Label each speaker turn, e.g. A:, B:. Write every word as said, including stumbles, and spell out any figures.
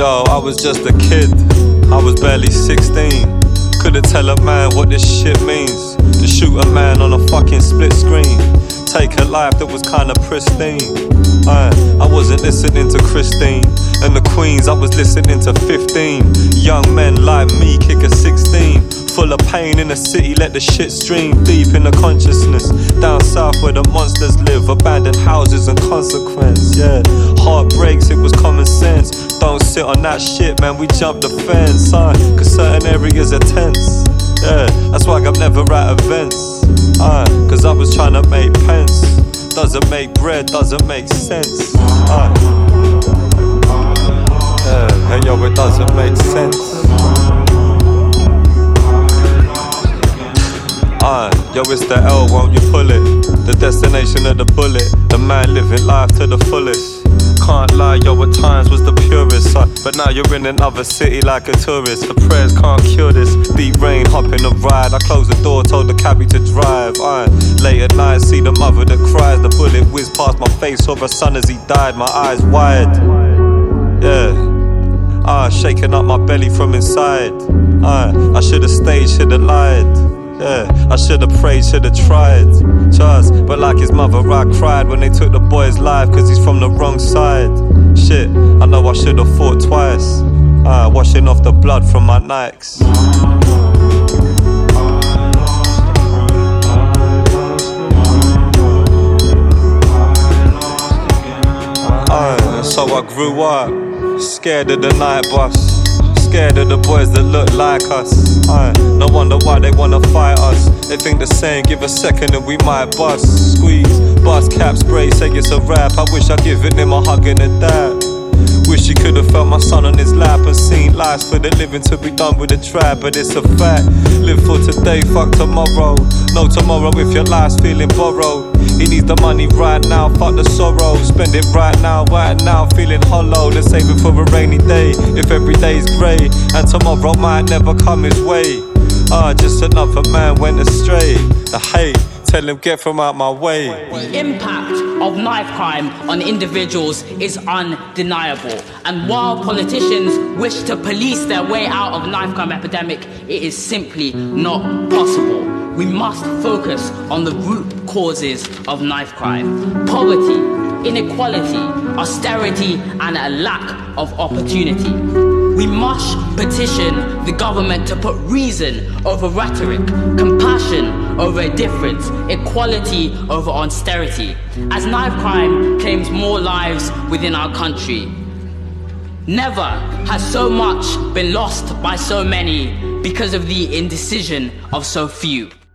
A: Yo, I was just a kid, I was barely sixteen. Couldn't tell a man what this shit means. To shoot a man on a fucking split screen, take a life that was kinda pristine. uh, I wasn't listening to Christine and the Queens, I was listening to fifteen young men like me kick a sixteen. Full of pain in the city, let the shit stream deep in the consciousness. Down south where the monsters live, abandoned houses and consequence. Yeah, heart breaks, it was common sense. Don't sit on that shit, man, we jump the fence, huh? Cause certain areas are tense. Yeah, that's why I'm never at events, uh, cause I was trying to make pence. Doesn't make bread, doesn't make sense, uh. Yeah, hey yo, it doesn't make sense. Uh, yo, it's the L, won't you pull it? The destination of the bullet, the man living life to the fullest. Can't lie, yo, at times was the purest, uh, but now you're in another city like a tourist. The prayers can't cure this. Deep rain, hop in the ride. I closed the door, told the cabbie to drive. uh, Late at night, see the mother that cries. The bullet whizzed past my face, saw her son as he died. My eyes wide, yeah. Ah, uh, shaking up my belly from inside. uh, I should've stayed, should've lied. Yeah, I should've prayed, should've tried. Trust, but like his mother, I cried when they took the boy's life, cause he's from the wrong side. Shit, I know I should've fought twice. uh, Washing off the blood from my Nikes. uh, So I grew up, scared of the night bus, scared of the boys that look like us. uh, No wonder why they wanna fight us. They think the same, give a second and we might bust. Squeeze, bust cap, spray, say it's a rap. I wish I'd given him a hug and a dab. Wish he could've felt my son on his lap and seen lives for the living to be done with a trap. But it's a fact, live for today, fuck tomorrow. No tomorrow if your life's feeling borrowed. He needs the money right now, fuck the sorrow. Spend it right now, right now, feeling hollow. Let's save it for a rainy day, if every day's grey and tomorrow might never come his way. Ah, uh, just another man went astray. The hate, tell him get from out my way.
B: The impact of knife crime on individuals is undeniable. And while politicians wish to police their way out of knife crime epidemic, it is simply not possible. We must focus on the root causes of knife crime: poverty, inequality, austerity, and a lack of opportunity. We must petition the government to put reason over rhetoric, compassion over indifference, equality over austerity, as knife crime claims more lives within our country. Never has so much been lost by so many because of the indecision of so few.